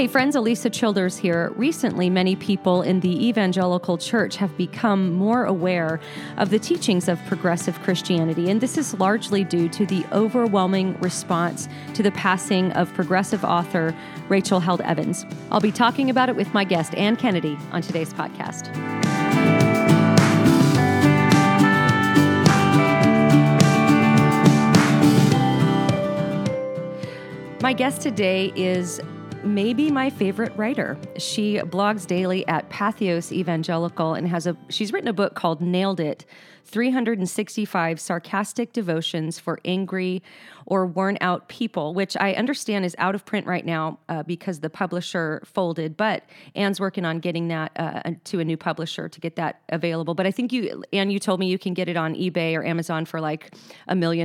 Hey friends, Elisa Childers here. Recently, many people in the evangelical church have become more aware of the teachings of progressive Christianity, and this is largely due to the overwhelming response to the passing of progressive author Rachel Held Evans. I'll be talking about it with my guest, Ann Kennedy, on today's podcast. My guest today is maybe my favorite writer. She blogs daily at Patheos Evangelical and she's written a book called Nailed It, 365 Sarcastic Devotions for Angry or Worn Out People, which I understand is out of print right now because the publisher folded, but Ann's working on getting that to a new publisher to get that available. But I think Ann, you told me you can get it on eBay or Amazon for like $1 million.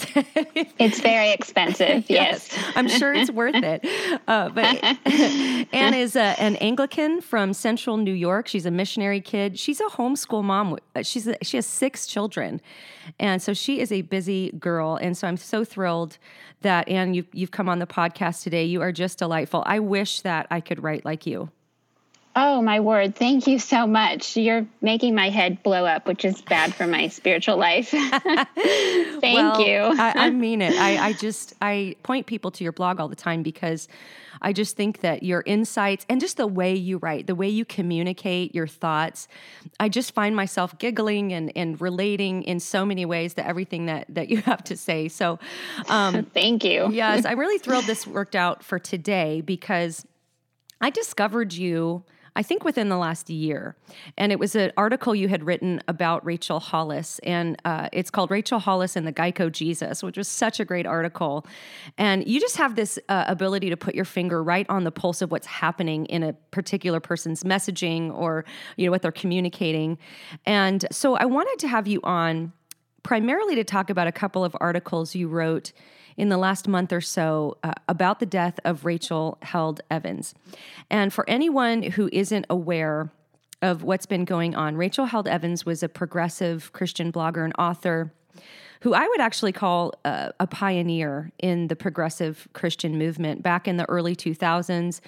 It's very expensive, yes. I'm sure it's worth it. But Ann is an Anglican from central New York. She's a missionary kid. She's a homeschool mom. She has 6 children. And so she is a busy girl. And so I'm so thrilled that, Ann, you've come on the podcast today. You are just delightful. I wish that I could write like you. Oh, my word. Thank you so much. You're making my head blow up, which is bad for my spiritual life. Thank you. I mean it. I point people to your blog all the time because I just think that your insights and just the way you write, the way you communicate your thoughts, I just find myself giggling and relating in so many ways to everything that you have to say. So thank you. Yes, I'm really thrilled this worked out for today because I discovered you, I think within the last year. And it was an article you had written about Rachel Hollis. And it's called Rachel Hollis and the Geico Jesus, which was such a great article. And you just have this ability to put your finger right on the pulse of what's happening in a particular person's messaging or, what they're communicating. And so I wanted to have you on primarily to talk about a couple of articles you wrote in the last month or so about the death of Rachel Held Evans. And for anyone who isn't aware of what's been going on, Rachel Held Evans was a progressive Christian blogger and author who I would actually call a pioneer in the progressive Christian movement back in the early 2000s.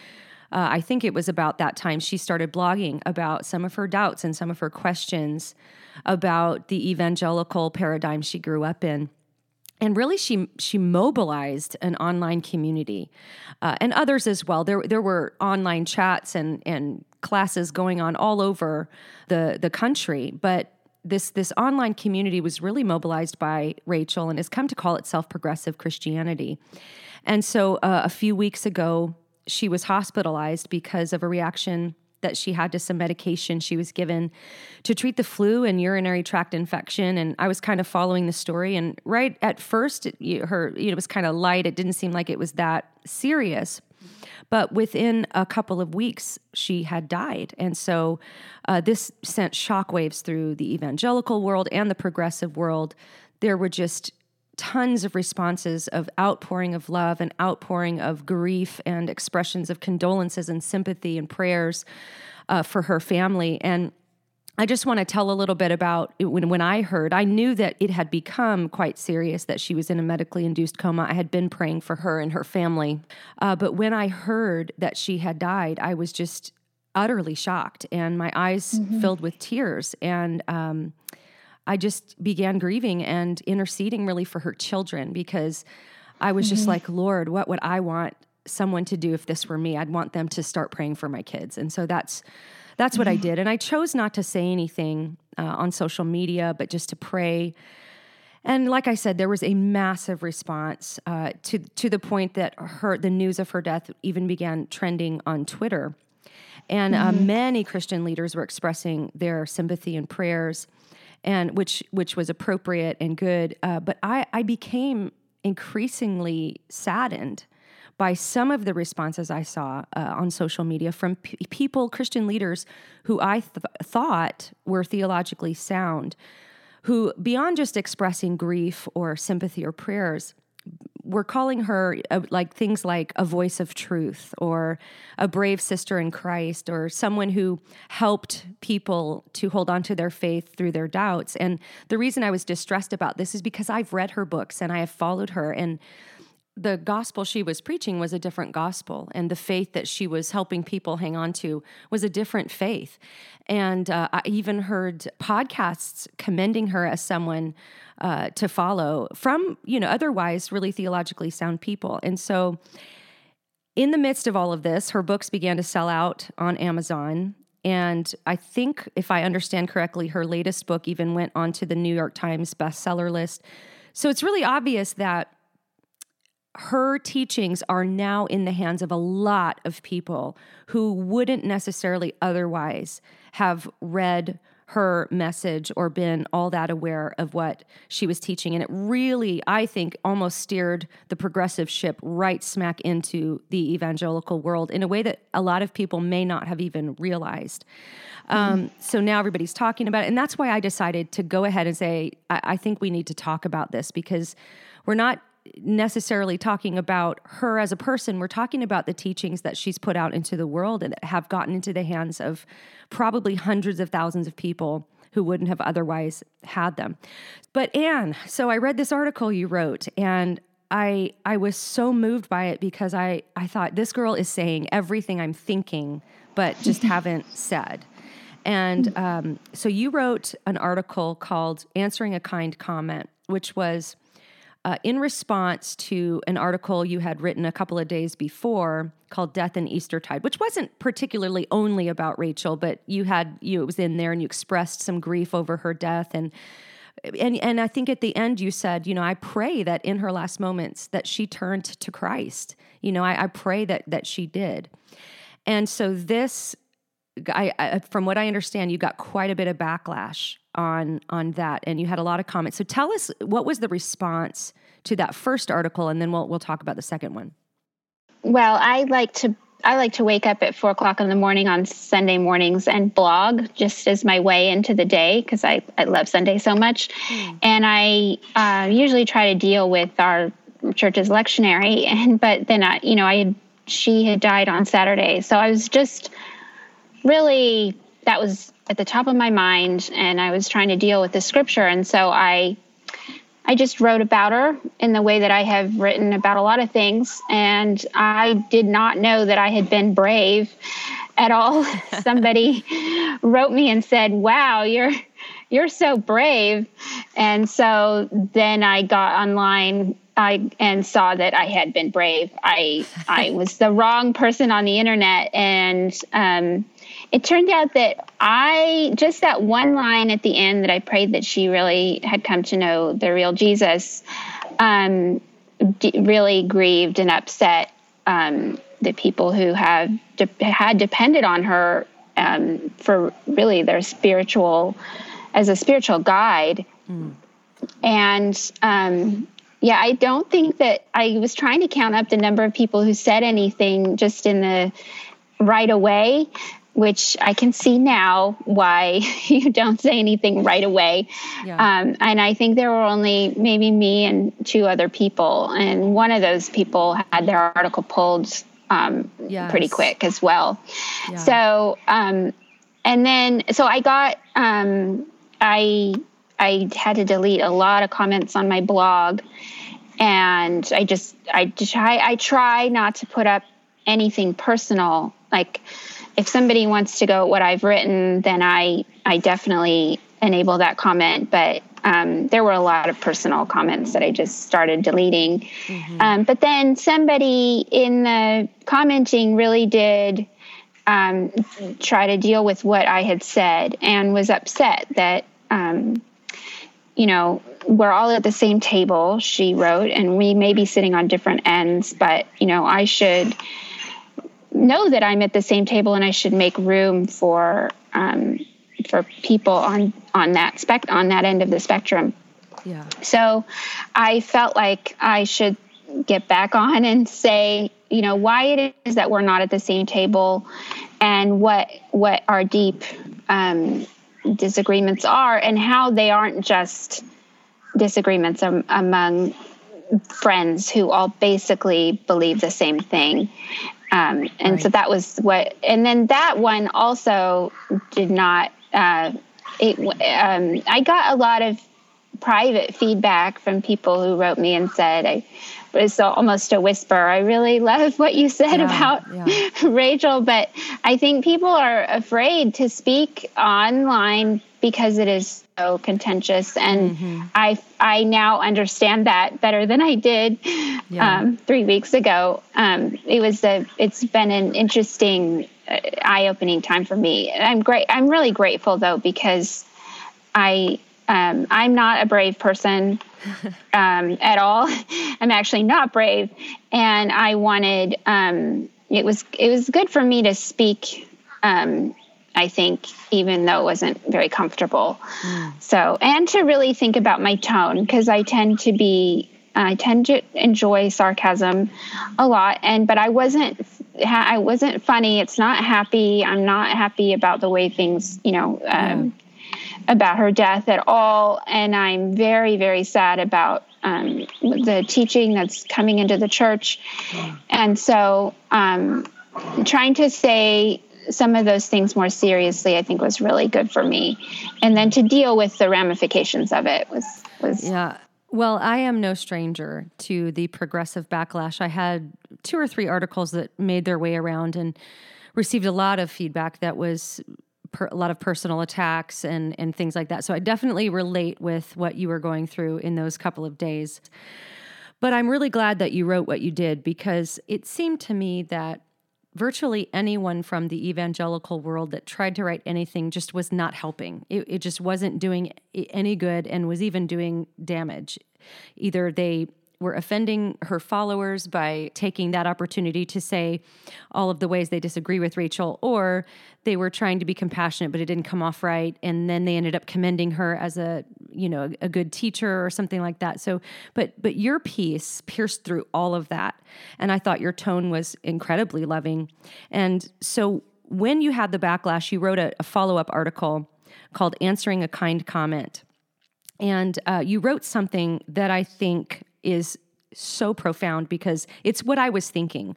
I think it was about that time she started blogging about some of her doubts and some of her questions about the evangelical paradigm she grew up in. And really, she mobilized an online community and others as well. There were online chats and classes going on all over the country, but this online community was really mobilized by Rachel and has come to call itself progressive Christianity. And so a few weeks ago, she was hospitalized because of a reaction that she had to some medication she was given to treat the flu and urinary tract infection. And I was kind of following the story. And right at first, it was kind of light. It didn't seem like it was that serious. But within a couple of weeks, she had died. And so this sent shockwaves through the evangelical world and the progressive world. There were just tons of responses of outpouring of love and outpouring of grief and expressions of condolences and sympathy and prayers for her family. And I just want to tell a little bit about when I heard, I knew that it had become quite serious, that she was in a medically induced coma. I had been praying for her and her family. But when I heard that she had died, I was just utterly shocked and my eyes filled with tears. And I just began grieving and interceding really for her children because I was just like, Lord, what would I want someone to do if this were me? I'd want them to start praying for my kids. And so that's what I did. And I chose not to say anything on social media, but just to pray. And like I said, there was a massive response to the point that the news of her death even began trending on Twitter. And many Christian leaders were expressing their sympathy and prayers, and which was appropriate and good. But I became increasingly saddened by some of the responses I saw on social media from people, Christian leaders, who I thought were theologically sound, who beyond just expressing grief or sympathy or prayers, were calling her things like a voice of truth or a brave sister in Christ or someone who helped people to hold on to their faith through their doubts. And the reason I was distressed about this is because I've read her books and I have followed her, and the gospel she was preaching was a different gospel, and the faith that she was helping people hang on to was a different faith. And I even heard podcasts commending her as someone to follow from, otherwise really theologically sound people. And so in the midst of all of this, her books began to sell out on Amazon. And I think, if I understand correctly, her latest book even went onto the New York Times bestseller list. So it's really obvious that her teachings are now in the hands of a lot of people who wouldn't necessarily otherwise have read her message or been all that aware of what she was teaching. And it really, I think, almost steered the progressive ship right smack into the evangelical world in a way that a lot of people may not have even realized. So now everybody's talking about it. And that's why I decided to go ahead and say, I think we need to talk about this, because we're not necessarily talking about her as a person. We're talking about the teachings that she's put out into the world and that have gotten into the hands of probably hundreds of thousands of people who wouldn't have otherwise had them. But Anne, so I read this article you wrote, and I was so moved by it, because I thought, this girl is saying everything I'm thinking, but just haven't said. And so you wrote an article called Answering a Kind Comment, which was in response to an article you had written a couple of days before called Death and Eastertide, which wasn't particularly only about Rachel, but it was in there, and you expressed some grief over her death. And I think at the end you said, I pray that in her last moments that she turned to Christ. I pray that she did. And so this, from what I understand, you got quite a bit of backlash on that, and you had a lot of comments. So tell us, what was the response to that first article, and then we'll talk about the second one. Well, I like to wake up at 4:00 in the morning on Sunday mornings and blog just as my way into the day, because I love Sunday so much. And I usually try to deal with our church's lectionary, but then she had died on Saturday, so I was just really, that was at the top of my mind, and I was trying to deal with the scripture. And so I just wrote about her in the way that I have written about a lot of things. And I did not know that I had been brave at all. Somebody wrote me and said, "Wow, you're so brave." And so then I got online and saw that I had been brave. I was the wrong person on the internet. And it turned out that just that one line at the end that I prayed that she really had come to know the real Jesus, really grieved and upset the people who had depended on her for really their as a spiritual guide. And I don't think that I was trying to count up the number of people who said anything just in the right away, which I can see now why you don't say anything right away. Yeah. And I think there were only maybe me and two other people. And one of those people had their article pulled pretty quick as well. Yeah. So, so I got, I had to delete a lot of comments on my blog, and I try not to put up anything personal. Like, if somebody wants to go at what I've written, then I definitely enable that comment. But there were a lot of personal comments that I just started deleting. Mm-hmm. But then somebody in the commenting really did try to deal with what I had said, and was upset that, we're all at the same table, she wrote, and we may be sitting on different ends, but, I should know that I'm at the same table, and I should make room for people on that end of the spectrum. Yeah. So I felt like I should get back on and say, why it is that we're not at the same table, and what our deep disagreements are, and how they aren't just disagreements among friends who all basically believe the same thing. And so that was and then that one also did not, I got a lot of private feedback from people who wrote me and said, was almost a whisper. I really love what you said about Rachel, but I think people are afraid to speak online because it is so contentious. And I now understand that better than I did 3 weeks ago. It's been an interesting, eye-opening time for me. And I'm really grateful though, because I'm not a brave person at all. I'm actually not brave. And I wanted, it was good for me to speak, I think, even though it wasn't very comfortable. So, and to really think about my tone, because I tend to enjoy sarcasm a lot. But I wasn't funny. It's not happy. I'm not happy about the way things, about her death at all. And I'm very, very sad about the teaching that's coming into the church. And so trying to say some of those things more seriously, I think was really good for me. And then to deal with the ramifications of it was. Yeah. Well, I am no stranger to the progressive backlash. I had 2 or 3 articles that made their way around and received a lot of feedback that was a lot of personal attacks and things like that. So I definitely relate with what you were going through in those couple of days. But I'm really glad that you wrote what you did, because it seemed to me that virtually anyone from the evangelical world that tried to write anything just was not helping. It just wasn't doing any good and was even doing damage. Either they were offending her followers by taking that opportunity to say all of the ways they disagree with Rachel, or they were trying to be compassionate, but it didn't come off right. And then they ended up commending her as a good teacher or something like that. So, but your piece pierced through all of that. And I thought your tone was incredibly loving. And so when you had the backlash, you wrote a follow-up article called Answering a Kind Comment. And you wrote something that I think is so profound, because it's what I was thinking.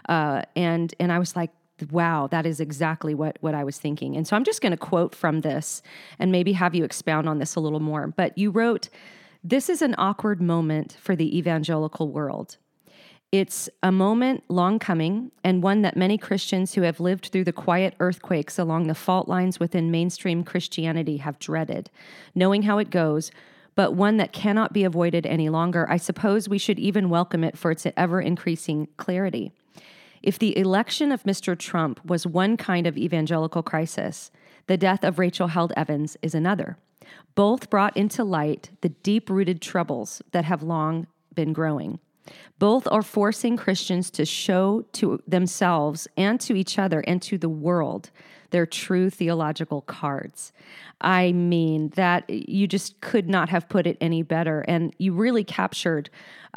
And I was like, wow, that is exactly what I was thinking. And so I'm just going to quote from this and maybe have you expound on this a little more. But you wrote, "This is an awkward moment for the evangelical world. It's a moment long coming, and one that many Christians who have lived through the quiet earthquakes along the fault lines within mainstream Christianity have dreaded, knowing how it goes, but one that cannot be avoided any longer. I suppose we should even welcome it for its ever-increasing clarity. If the election of Mr. Trump was one kind of evangelical crisis, the death of Rachel Held Evans is another. Both brought into light the deep-rooted troubles that have long been growing. Both are forcing Christians to show to themselves and to each other and to the world their true theological cards." I mean, that you just could not have put it any better. And you really captured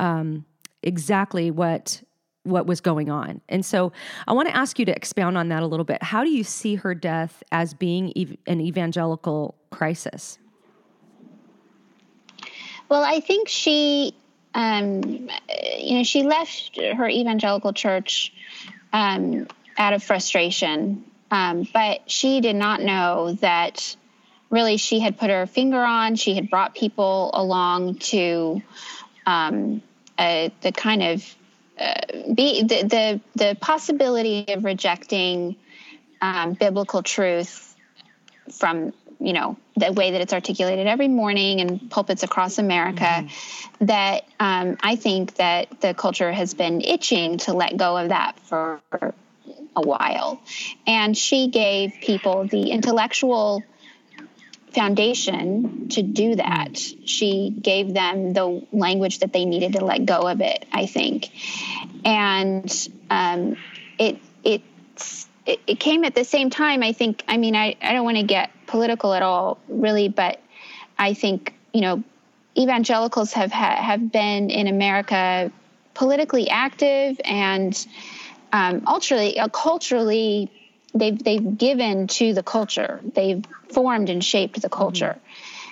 exactly what was going on. And so I want to ask you to expound on that a little bit. How do you see her death as being an evangelical crisis? Well, I think she left her evangelical church out of frustration, but she did not know that really she had put her finger on. She had brought people along to the kind of the possibility of rejecting biblical truth from the way that it's articulated every morning in pulpits across America, that I think that the culture has been itching to let go of that for a while. And she gave people the intellectual foundation to do that. She gave them the language that they needed to let go of it, I think. And it came at the same time, I think. I mean, I don't want to get political at all, really, but I think, evangelicals have been in America politically active and culturally they've given to the culture. They've formed and shaped the culture.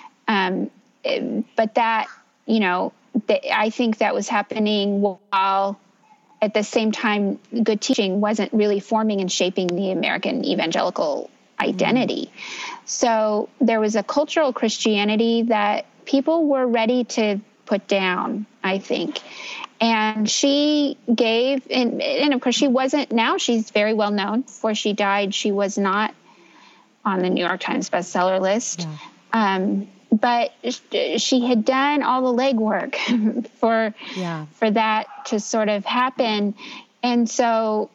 But that, I think that was happening while at the same time good teaching wasn't really forming and shaping the American evangelical identity. So there was a cultural Christianity that people were ready to put down, I think. And she gave, and of course she wasn't, now she's very well known. Before she died, she was not on the New York Times bestseller list. Yeah. But she had done all the legwork for that to sort of happen. And so,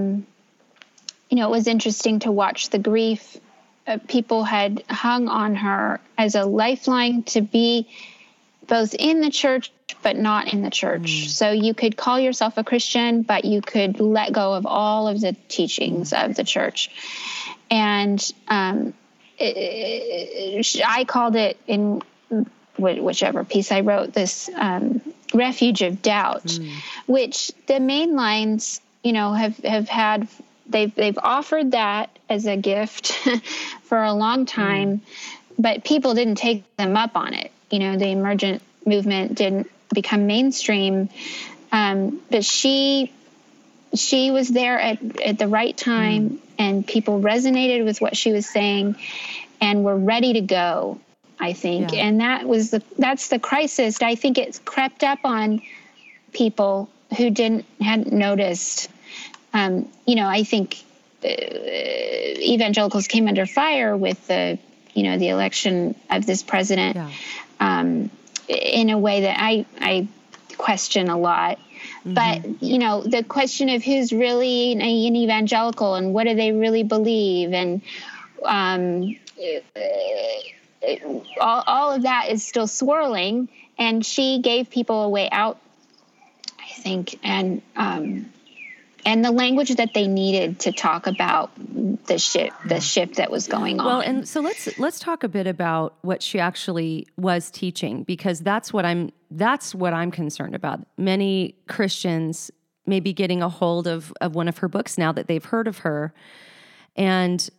it was interesting to watch the grief. People had hung on her as a lifeline to be both in the church, but not in the church. So you could call yourself a Christian, but you could let go of all of the teachings of the church. And I called it, in whichever piece I wrote, this refuge of doubt, which the main lines, have had. They've offered that as a gift for a long time, but people didn't take them up on it. The emergent movement didn't become mainstream, but she was there at the right time, and people resonated with what she was saying and were ready to go, I think. Yeah. And that's the crisis. I think it's crept up on people who hadn't noticed. I think evangelicals came under fire with the election of this president, in a way that I question a lot. But, the question of who's really an evangelical and what do they really believe, and all of that is still swirling. And she gave people a way out, I think, and the language that they needed to talk about the shift that was going on. Well, and so let's talk a bit about what she actually was teaching, because that's what I'm concerned about. Many Christians may be getting a hold of one of her books now that they've heard of her. And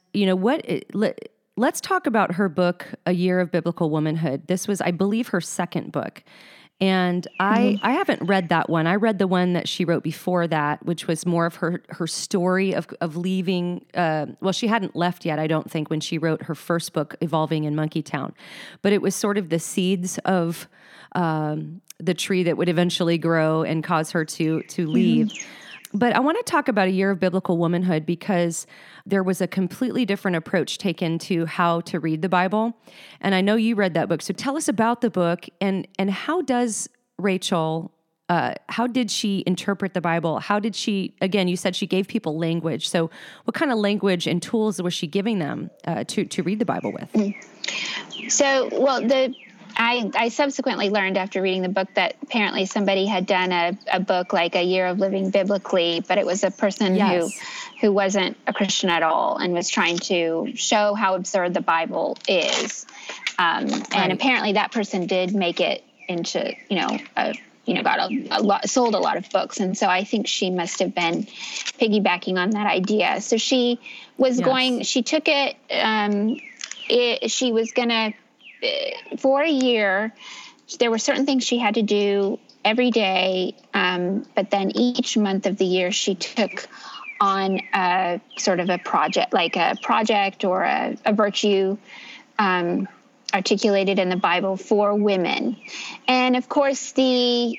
let's talk about her book, A Year of Biblical Womanhood. This was, I believe, her second book. And I haven't read that one. I read the one that she wrote before that, which was more of her story of leaving. She hadn't left yet, I don't think, when she wrote her first book, Evolving in Monkeytown. But it was sort of the seeds of the tree that would eventually grow and cause her to leave. But I want to talk about A Year of Biblical Womanhood, because there was a completely different approach taken to how to read the Bible. And I know you read that book. So tell us about the book, and how does Rachel, how did she interpret the Bible? How did she, again, you said she gave people language. So what kind of language and tools was she giving them to read the Bible with? So, I subsequently learned after reading the book that apparently somebody had done a book like A Year of Living Biblically, but it was a person who wasn't a Christian at all and was trying to show how absurd the Bible is. And apparently that person did make it into, got sold a lot of books. And so I think she must have been piggybacking on that idea. So she was she took it, she was going to, for a year, there were certain things she had to do every day, but then each month of the year she took on a sort of a project, like a project or a virtue articulated in the Bible for women. And of course, the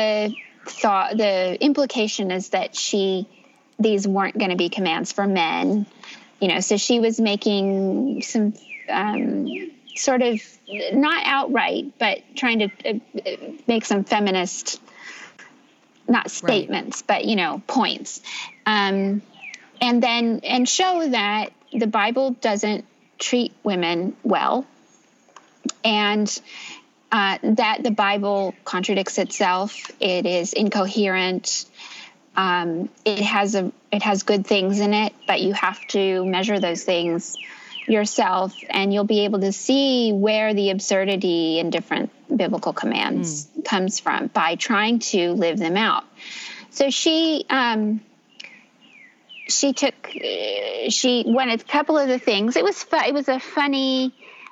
implication is that these weren't going to be commands for men, so she was making some sort of, not outright, but trying to make some feminist, not statements, but, points. And show that the Bible doesn't treat women well, and that the Bible contradicts itself. It is incoherent. It has good things in it, but you have to measure those things yourself, and you'll be able to see where the absurdity in different biblical commands comes from by trying to live them out. So she went a couple of the things. It was a funny,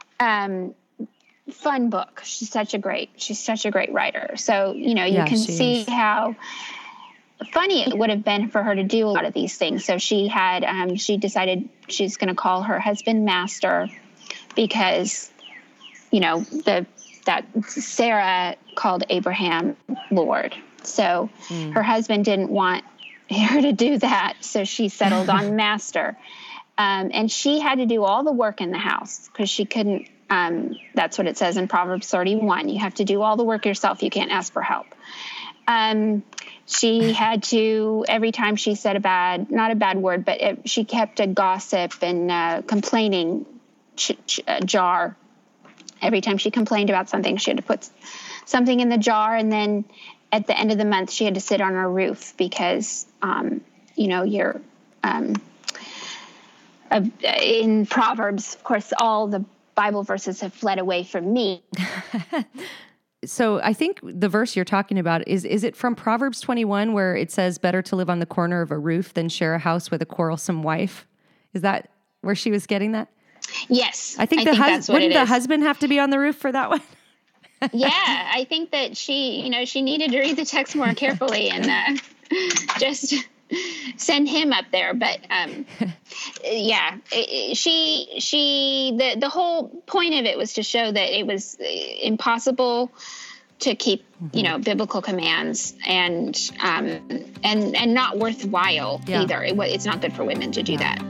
fun book. She's such a great writer. So, you can see how funny it would have been for her to do a lot of these things. So she had, she decided she's going to call her husband Master, because, that Sarah called Abraham Lord. So her husband didn't want her to do that. So she settled on master. And she had to do all the work in the house because she couldn't. That's what it says in Proverbs 31. You have to do all the work yourself. You can't ask for help. She had to, every time she said not a bad word, but she kept a gossip and complaining jar. Every time she complained about something, she had to put something in the jar. And then at the end of the month, she had to sit on her roof because, you're in Proverbs, of course, all the Bible verses have fled away from me. So I think the verse you're talking about is it from Proverbs 21 where it says better to live on the corner of a roof than share a house with a quarrelsome wife? Is that where she was getting that? Yes. I think wouldn't the husband have to be on the roof for that one? Yeah, I think that she needed to read the text more carefully and just send him up there. But yeah, the whole point of it was to show that it was impossible to keep, biblical commands and not worthwhile either. It's not good for women to do that.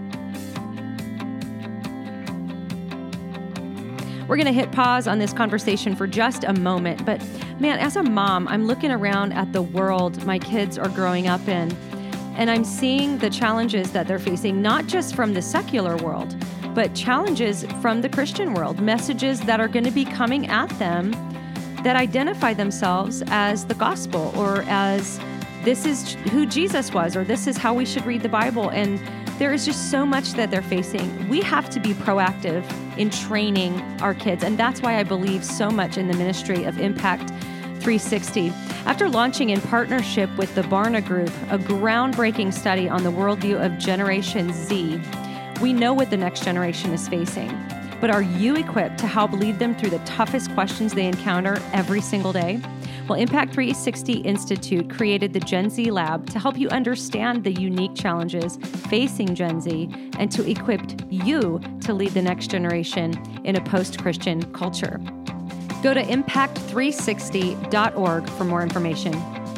We're going to hit pause on this conversation for just a moment. But man, as a mom, I'm looking around at the world my kids are growing up in, and I'm seeing the challenges that they're facing, not just from the secular world, but challenges from the Christian world, messages that are going to be coming at them that identify themselves as the gospel or as this is who Jesus was, or this is how we should read the Bible. And there is just so much that they're facing. We have to be proactive in training our kids. And that's why I believe so much in the ministry of Impact 360. After launching in partnership with the Barna Group, a groundbreaking study on the worldview of Generation Z, we know what the next generation is facing. But are you equipped to help lead them through the toughest questions they encounter every single day? Well, Impact 360 Institute created the Gen Z Lab to help you understand the unique challenges facing Gen Z and to equip you to lead the next generation in a post-Christian culture. Go to impact360.org for more information.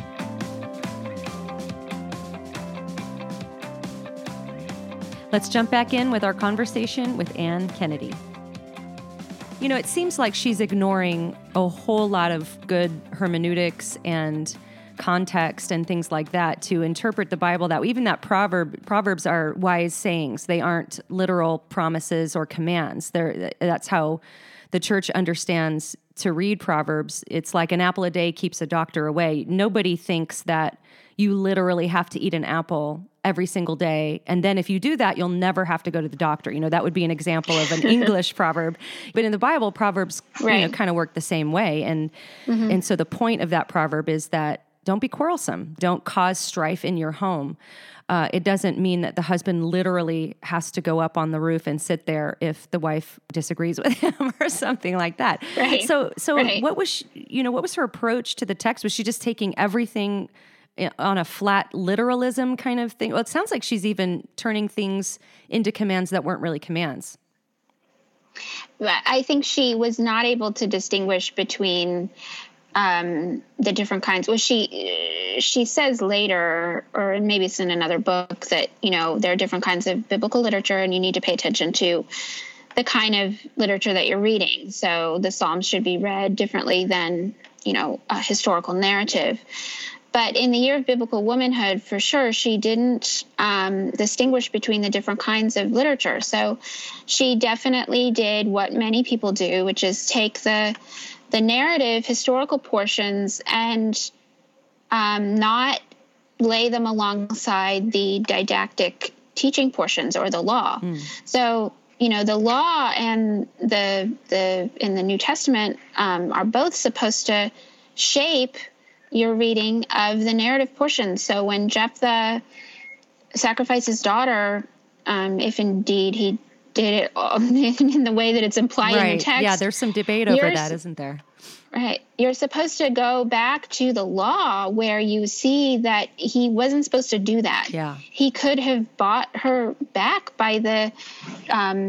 Let's jump back in with our conversation with Ann Kennedy. It seems like she's ignoring a whole lot of good hermeneutics and context and things like that to interpret the Bible. That Proverbs are wise sayings. They aren't literal promises or commands. That's how the church understands to read Proverbs. It's like an apple a day keeps a doctor away. Nobody thinks that you literally have to eat an apple every single day. And then if you do that, you'll never have to go to the doctor. That would be an example of an English proverb. But in the Bible, Proverbs kind of work the same way. And so the point of that proverb is that don't be quarrelsome. Don't cause strife in your home. It doesn't mean that the husband literally has to go up on the roof and sit there if the wife disagrees with him or something like that. Right. So what was what was her approach to the text? Was she just taking everything on a flat literalism kind of thing? Well, it sounds like she's even turning things into commands that weren't really commands. I think she was not able to distinguish between the different kinds. Well, she says later, or maybe it's in another book, that, there are different kinds of biblical literature and you need to pay attention to the kind of literature that you're reading. So the Psalms should be read differently than, a historical narrative. But in the year of biblical womanhood, for sure, she didn't distinguish between the different kinds of literature. So she definitely did what many people do, which is take the narrative, historical portions, and not lay them alongside the didactic teaching portions or the law. So, the law and the in the New Testament are both supposed to shape your reading of the narrative portion. So when Jephthah sacrificed his daughter, if indeed he did it in the way that it's implied in the text. Yeah, there's some debate over that, isn't there? Right. You're supposed to go back to the law where you see that he wasn't supposed to do that. Yeah. He could have bought her back by the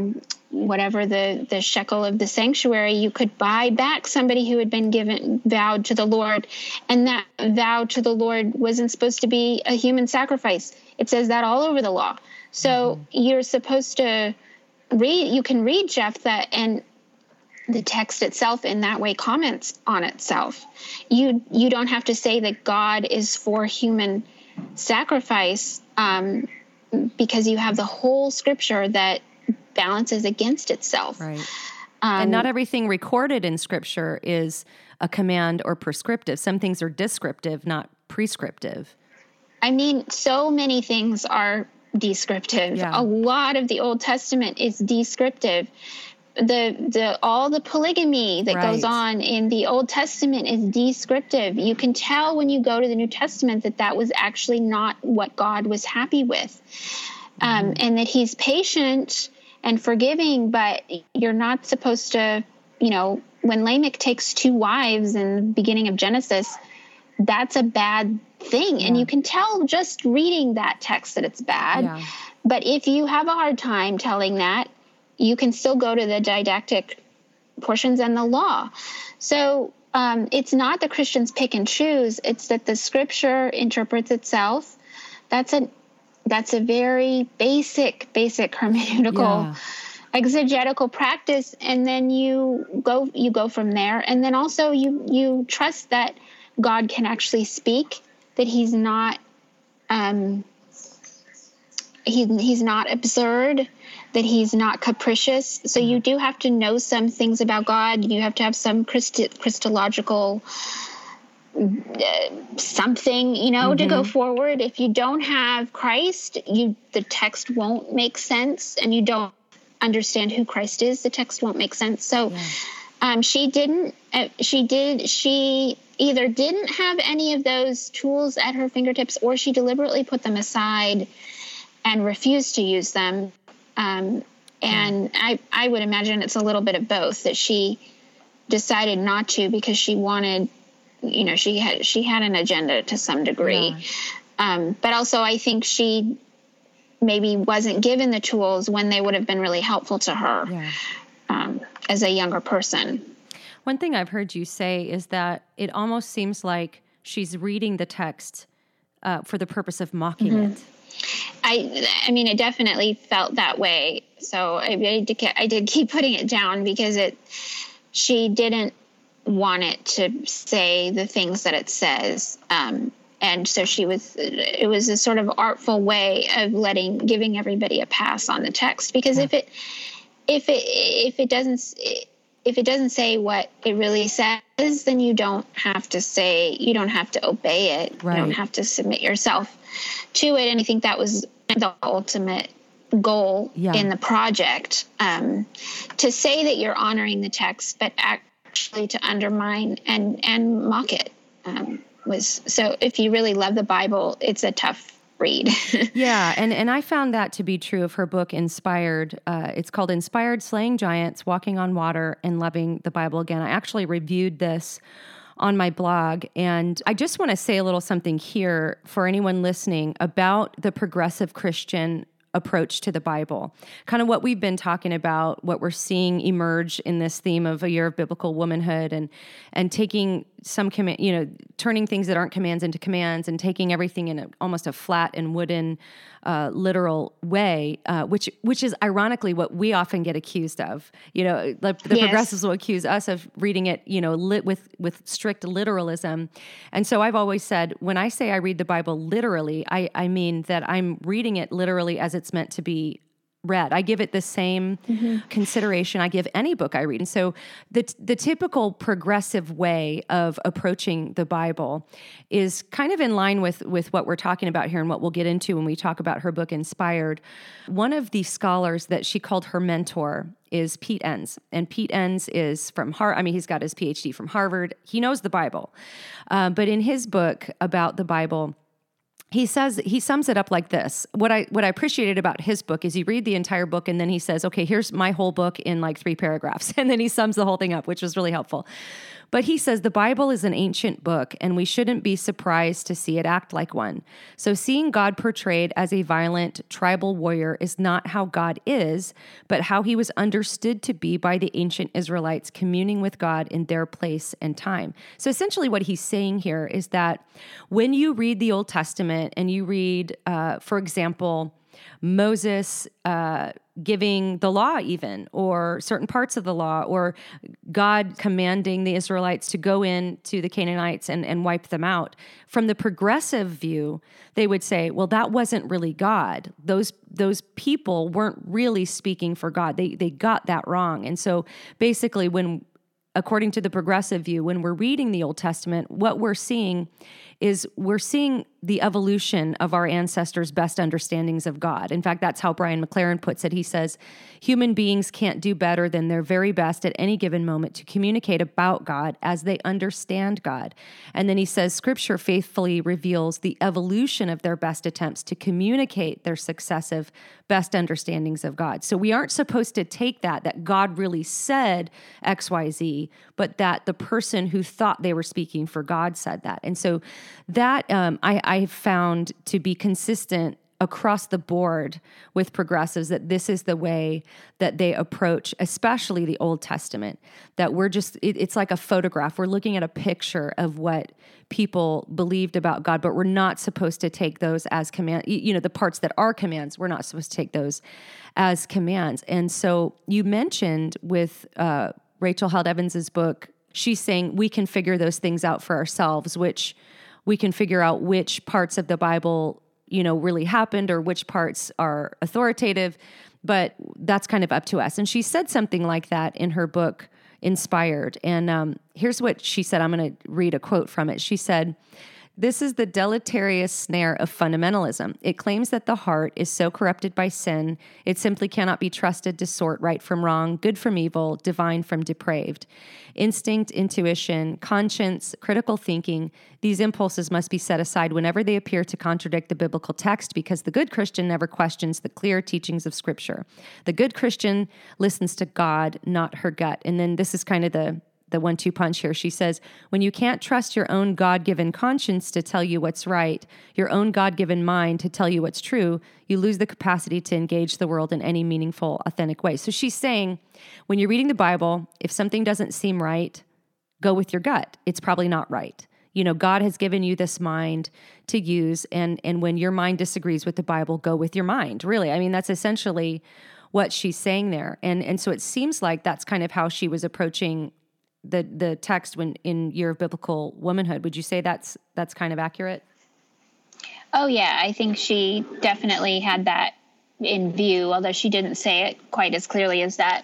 whatever the shekel of the sanctuary, you could buy back somebody who had been vowed to the Lord. And that vow to the Lord wasn't supposed to be a human sacrifice. It says that all over the law. So you're supposed to you can read Jephthah, and the text itself in that way comments on itself. You don't have to say that God is for human sacrifice, because you have the whole scripture that balances against itself. Right. And not everything recorded in scripture is a command or prescriptive. Some things are descriptive, not prescriptive. I mean, so many things are descriptive. Yeah. A lot of the Old Testament is descriptive. All the polygamy that goes on in the Old Testament is descriptive. You can tell when you go to the New Testament that was actually not what God was happy with. And that he's patient and forgiving, but you're not supposed to, when Lamech takes 2 wives in the beginning of Genesis, that's a bad thing. And you can tell just reading that text that it's bad. Yeah. But if you have a hard time telling that, you can still go to the didactic portions and the law. So it's not that Christians pick and choose. It's that the scripture interprets itself. That's a very basic hermeneutical exegetical practice. And then you go from there. And then also you trust that God can actually speak, that he's not he's not absurd, that he's not capricious. So you do have to know some things about God. You have to have some Christological something, to go forward. If you don't have Christ, the text won't make sense, and you don't understand who Christ is, the text won't make sense. So she either didn't have any of those tools at her fingertips, or she deliberately put them aside and refused to use them. And I would imagine it's a little bit of both, that she decided not to because she wanted, she had an agenda to some degree. Yeah. But also I think she maybe wasn't given the tools when they would have been really helpful to her as a younger person. One thing I've heard you say is that it almost seems like she's reading the text for the purpose of mocking it. I mean, it definitely felt that way. So I did keep putting it down because she didn't want it to say the things that it says. And so it was a sort of artful way of giving everybody a pass on the text, because if it doesn't say what it really says, then you don't have to obey it. Right. You don't have to submit yourself to it. And I think that was the ultimate goal in the project, to say that you're honoring the text, but actually to undermine and mock it. So if you really love the Bible, it's a tough read. Yeah, and I found that to be true of her book, Inspired. It's called Inspired: Slaying Giants, Walking on Water, and Loving the Bible Again. I actually reviewed this on my blog, and I just want to say a little something here for anyone listening about the progressive Christian approach to the Bible. Kind of what we've been talking about, what we're seeing emerge in this theme of a year of biblical womanhood, and taking some turning things that aren't commands into commands, and taking everything in almost a flat and wooden, literal way, which is ironically what we often get accused of. The progressives will accuse us of reading it, with strict literalism. And so I've always said, when I say I read the Bible literally, I mean that I'm reading it literally as it's meant to be read. I give it the same consideration I give any book I read. And so the typical progressive way of approaching the Bible is kind of in line with what we're talking about here and what we'll get into when we talk about her book, Inspired. One of the scholars that she called her mentor is Pete Enns. And Pete Enns is from Harvard. He's got his PhD from Harvard. He knows the Bible. But in his book about the Bible, he sums it up like this. What I appreciated about his book is you read the entire book and then he says, okay, here's my whole book in like 3 paragraphs. And then he sums the whole thing up, which was really helpful. But he says the Bible is an ancient book and we shouldn't be surprised to see it act like one. So seeing God portrayed as a violent tribal warrior is not how God is, but how he was understood to be by the ancient Israelites communing with God in their place and time. So essentially what he's saying here is that when you read the Old Testament and you read, for example, Moses giving the law even, or certain parts of the law, or God commanding the Israelites to go in to the Canaanites and wipe them out. From the progressive view, they would say, well, that wasn't really God. Those people weren't really speaking for God. They got that wrong. And so basically according to the progressive view, when we're reading the Old Testament, what we're seeing is we're seeing the evolution of our ancestors' best understandings of God. In fact, that's how Brian McLaren puts it. He says, human beings can't do better than their very best at any given moment to communicate about God as they understand God. And then he says, Scripture faithfully reveals the evolution of their best attempts to communicate their successive best understandings of God. So we aren't supposed to take that God really said X, Y, Z, but that the person who thought they were speaking for God said that. And so that I found to be consistent across the board with progressives, that this is the way that they approach, especially the Old Testament, that we're just, it's like a photograph. We're looking at a picture of what people believed about God, but we're not supposed to take those as command. The parts that are commands, we're not supposed to take those as commands. And so you mentioned with Rachel Held Evans's book, she's saying we can figure those things out for ourselves, which we can figure out which parts of the Bible, really happened or which parts are authoritative, but that's kind of up to us. And she said something like that in her book, Inspired. And here's what she said. I'm going to read a quote from it. She said, "This is the deleterious snare of fundamentalism. It claims that the heart is so corrupted by sin, it simply cannot be trusted to sort right from wrong, good from evil, divine from depraved. Instinct, intuition, conscience, critical thinking, these impulses must be set aside whenever they appear to contradict the biblical text, because the good Christian never questions the clear teachings of Scripture. The good Christian listens to God, not her gut." And then this is kind of the 1-2 punch here. She says, when you can't trust your own God-given conscience to tell you what's right, your own God-given mind to tell you what's true, you lose the capacity to engage the world in any meaningful, authentic way. So she's saying, when you're reading the Bible, if something doesn't seem right, go with your gut. It's probably not right. God has given you this mind to use, and when your mind disagrees with the Bible, go with your mind. Really, I mean, that's essentially what she's saying there. And so it seems like that's kind of how she was approaching the text when in Year of Biblical Womanhood. Would you say that's kind of accurate? Oh yeah, I think she definitely had that in view, although she didn't say it quite as clearly as that.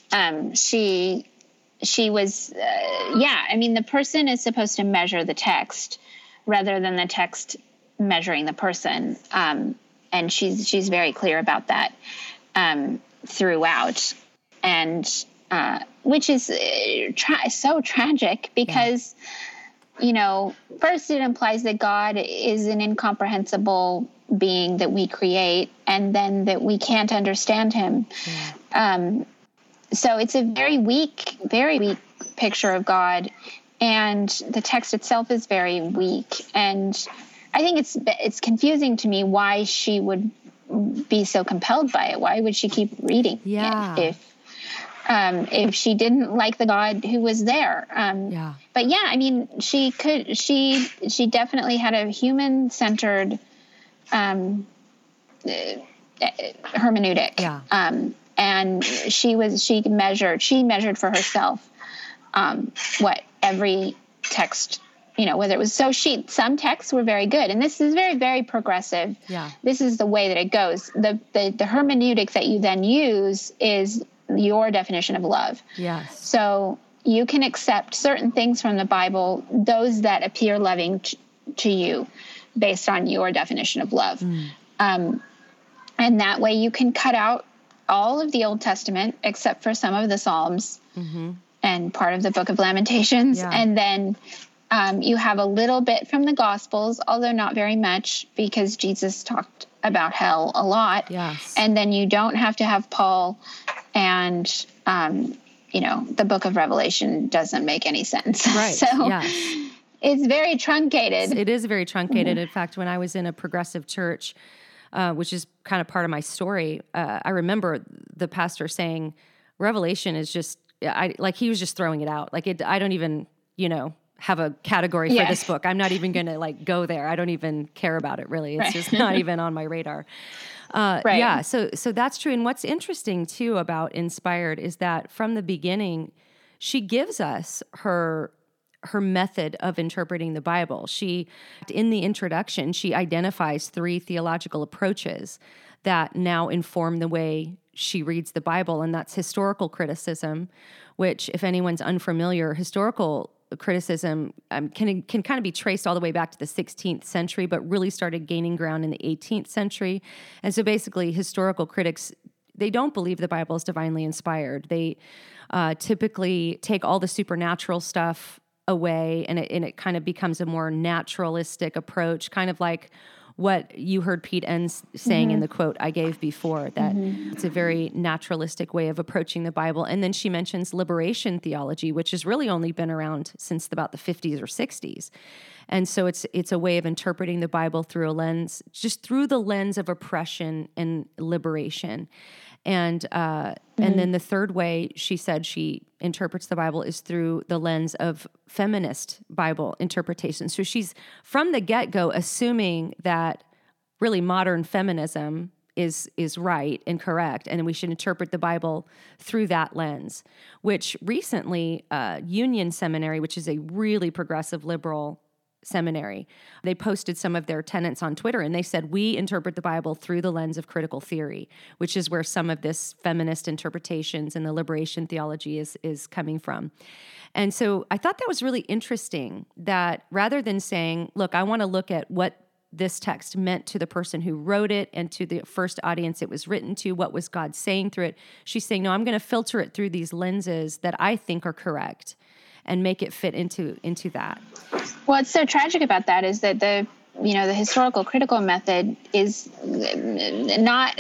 She was, I mean, the person is supposed to measure the text rather than the text measuring the person. And she's very clear about that throughout. And which is so tragic because, first it implies that God is an incomprehensible being that we create, and then that we can't understand him. Yeah. So it's a very weak picture of God, and the text itself is very weak. And I think it's confusing to me why she would be so compelled by it. Why would she keep reading it if she didn't like the God who was there? But yeah, I mean, she definitely had a human-centered hermeneutic. Yeah. And she measured for herself what every text, whether it was, some texts were very good, and this is very, very progressive. Yeah. This is the way that it goes. The hermeneutic that you then use is your definition of love. Yes. So you can accept certain things from the Bible, those that appear loving to you based on your definition of love. And that way you can cut out all of the Old Testament except for some of the Psalms and part of the Book of Lamentations, and then You have a little bit from the Gospels, although not very much, because Jesus talked about hell a lot. Yes. And then you don't have to have Paul, and the book of Revelation doesn't make any sense. Right. So yes. it's very truncated. It is very truncated. In fact, when I was in a progressive church, which is kind of part of my story, I remember the pastor saying, Revelation is just, he was just throwing it out. I don't even, have a category for this book. I'm not even going to go there. I don't even care about it really. It's just not even on my radar. Right. Yeah. So that's true. And what's interesting too about Inspired is that from the beginning, she gives us her method of interpreting the Bible. In the introduction, she identifies 3 theological approaches that now inform the way she reads the Bible. And that's historical criticism, which, if anyone's unfamiliar, historical criticism can kind of be traced all the way back to the 16th century, but really started gaining ground in the 18th century. And so basically, historical critics, they don't believe the Bible is divinely inspired. They typically take all the supernatural stuff away, and it kind of becomes a more naturalistic approach, kind of like what you heard Pete Enns saying in the quote I gave before, that it's a very naturalistic way of approaching the Bible. And then she mentions liberation theology, which has really only been around since about the 50s or 60s. And so it's a way of interpreting the Bible through the lens of oppression and liberation. And then the third way she said she interprets the Bible is through the lens of feminist Bible interpretation. So she's from the get-go assuming that really modern feminism is right and correct, and we should interpret the Bible through that lens, which recently Union Seminary, which is a really progressive liberal seminary, they posted some of their tenets on Twitter, and they said, we interpret the Bible through the lens of critical theory, which is where some of this feminist interpretations and the liberation theology is coming from. And so I thought that was really interesting, that rather than saying, look, I want to look at what this text meant to the person who wrote it and to the first audience it was written to, what was God saying through it, she's saying, no, I'm going to filter it through these lenses that I think are correct and make it fit into that. What's so tragic about that is that the historical critical method is not,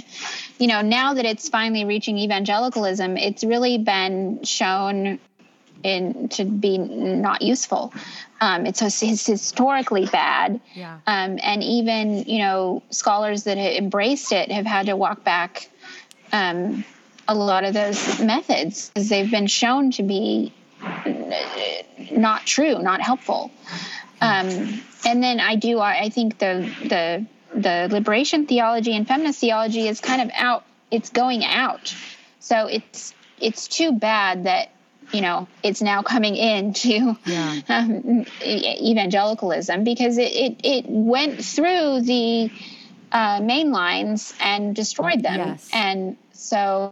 now that it's finally reaching evangelicalism, it's really been shown to be not useful. It's historically bad. Yeah. And even, scholars that have embraced it have had to walk back a lot of those methods because they've been shown to be not true, not helpful. And then I think the liberation theology and feminist theology is kind of out. It's going out. So it's too bad that it's now coming into evangelicalism, because it went through the main lines and destroyed them. Yes. And so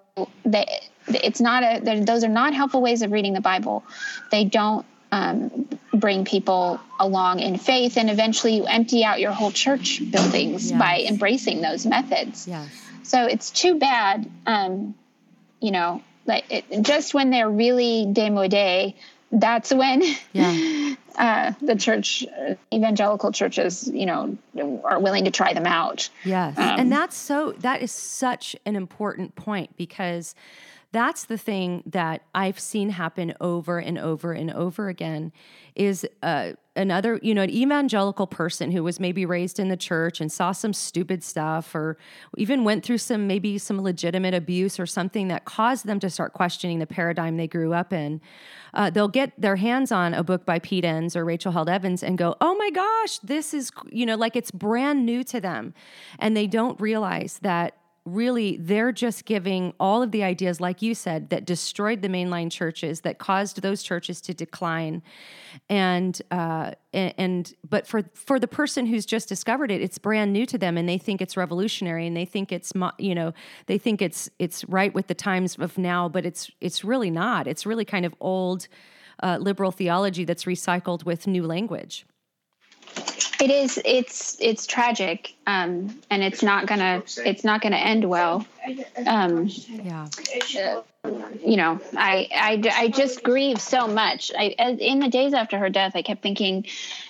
those are not helpful ways of reading the Bible. They don't bring people along in faith, and eventually you empty out your whole church buildings by embracing those methods. Yes. So it's too bad, just when they're really démodé, that's when the church, evangelical churches, are willing to try them out. Yes. And that is such an important point, because that's the thing that I've seen happen over and over and over again is another, an evangelical person who was maybe raised in the church and saw some stupid stuff, or even went through some legitimate abuse or something that caused them to start questioning the paradigm they grew up in. They'll get their hands on a book by Pete Enns or Rachel Held Evans and go, oh my gosh, this is, like it's brand new to them. And they don't realize that really they're just giving all of the ideas, like you said, that destroyed the mainline churches, that caused those churches to decline. But for the person who's just discovered it, it's brand new to them, and they think it's revolutionary, and they think it's right with the times of now, but it's really not. It's really kind of old liberal theology that's recycled with new language. It is. It's tragic, and it's not gonna end well. Yeah. I just grieve so much. In the days after her death, I kept thinking,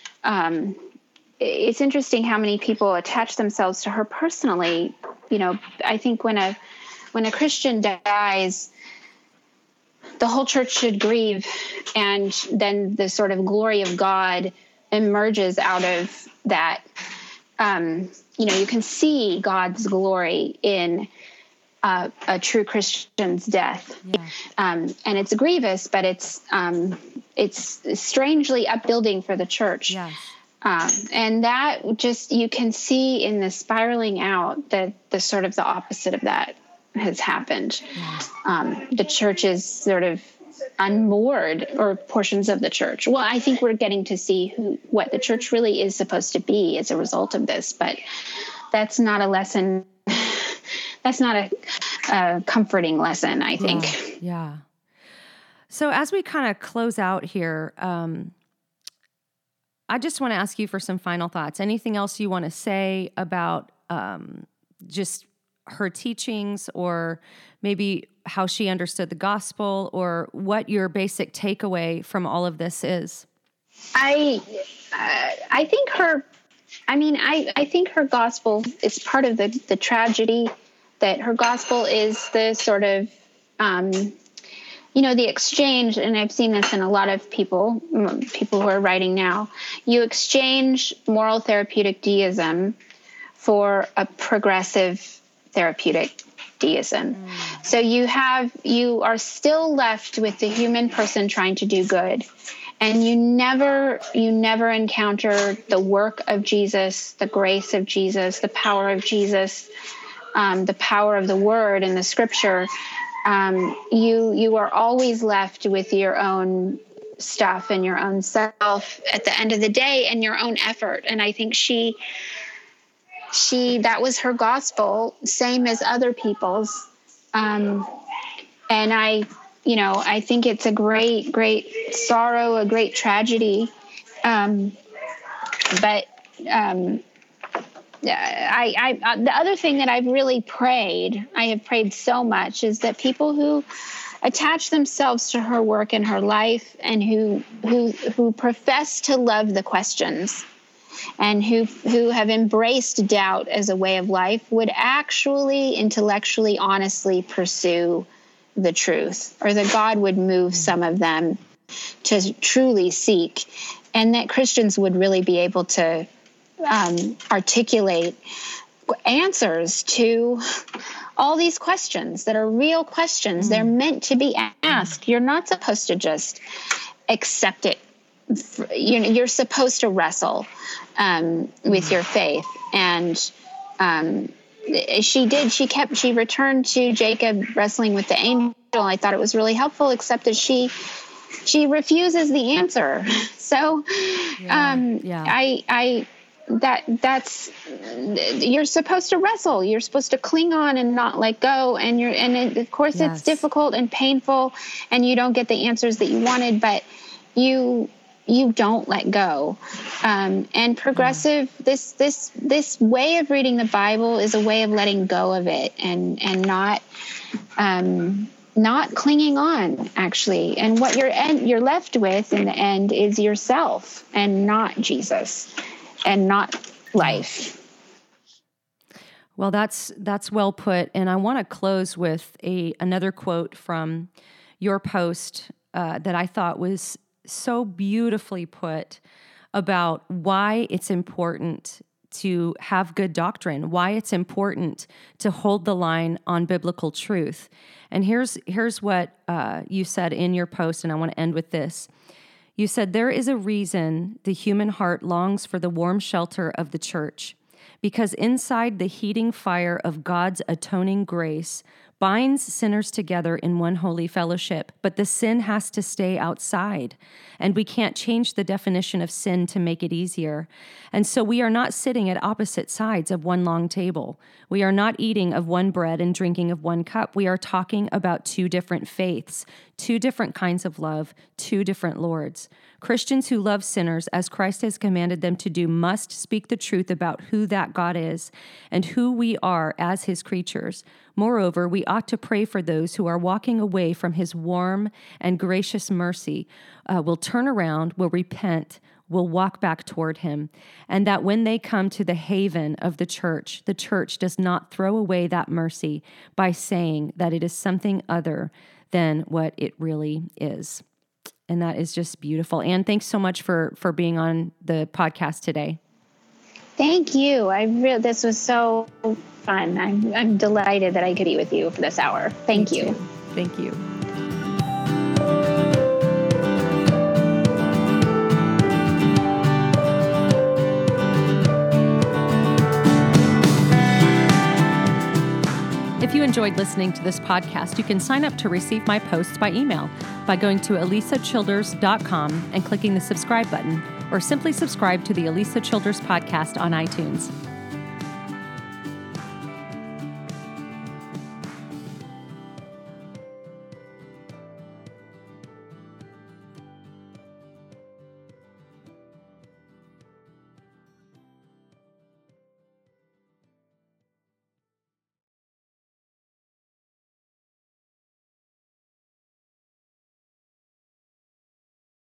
it's interesting how many people attach themselves to her personally. I think when a Christian dies, the whole church should grieve, and then the sort of glory of God emerges out of that. You can see God's glory in a true Christian's death. Yeah. And it's grievous, but it's strangely upbuilding for the church. Yes. And that just, you can see in the spiraling out that the sort of the opposite of that has happened. Yeah. The church is sort of unmoored, or portions of the church. Well, I think we're getting to see what the church really is supposed to be as a result of this, but that's not a lesson. That's not a comforting lesson, I think. Yeah. So as we kind of close out here, I just want to ask you for some final thoughts. Anything else you want to say about just her teachings, or maybe how she understood the gospel, or what your basic takeaway from all of this is? I think her gospel is part of the tragedy, that her gospel is the sort of, the exchange, and I've seen this in a lot of people who are writing now. You exchange moral therapeutic deism for a progressive therapeutic deism. So you are still left with the human person trying to do good. And you never encounter the work of Jesus, the grace of Jesus, the power of Jesus, the power of the word and the scripture. You are always left with your own stuff and your own self at the end of the day, and your own effort. And I think that was her gospel, same as other people's. And I think it's a great, great sorrow, a great tragedy. But the other thing that I've really prayed, I have prayed so much, is that people who attach themselves to her work and her life, and who profess to love the questions, and who have embraced doubt as a way of life, would actually intellectually, honestly pursue the truth, or that God would move some of them to truly seek, and that Christians would really be able to articulate answers to all these questions that are real questions. They're meant to be asked. You're not supposed to just accept it. You're supposed to wrestle with your faith. And she returned to Jacob wrestling with the angel. I thought it was really helpful, except that she refuses the answer. So that's you're supposed to wrestle. You're supposed to cling on and not let go. And of course it's difficult and painful, and you don't get the answers that you wanted, but you don't let go. And progressive, this way of reading the Bible is a way of letting go of it, and not clinging on, actually. And what you're left with in the end is yourself, and not Jesus, and not life. Well, that's well put. And I want to close with another quote from your post that I thought was so beautifully put about why it's important to have good doctrine, why it's important to hold the line on biblical truth. And here's what you said in your post, and I want to end with this. You said, "There is a reason the human heart longs for the warm shelter of the church, because inside the heating fire of God's atoning grace binds sinners together in one holy fellowship, but the sin has to stay outside. And we can't change the definition of sin to make it easier. And so we are not sitting at opposite sides of one long table. We are not eating of one bread and drinking of one cup. We are talking about two different faiths, two different kinds of love, two different Lords. Christians who love sinners as Christ has commanded them to do must speak the truth about who that God is and who we are as his creatures. Moreover, we ought to pray for those who are walking away from his warm and gracious mercy, will turn around, will repent, will walk back toward him, and that when they come to the haven of the church does not throw away that mercy by saying that it is something other than what it really is. And that is just beautiful. Anne, thanks so much for being on the podcast today. Thank you. This was so fun. I'm delighted that I could be with you for this hour. Thank you. Thank you. If you enjoyed listening to this podcast, you can sign up to receive my posts by email by going to elisachilders.com and clicking the subscribe button, or simply subscribe to the Elisa Childers podcast on iTunes.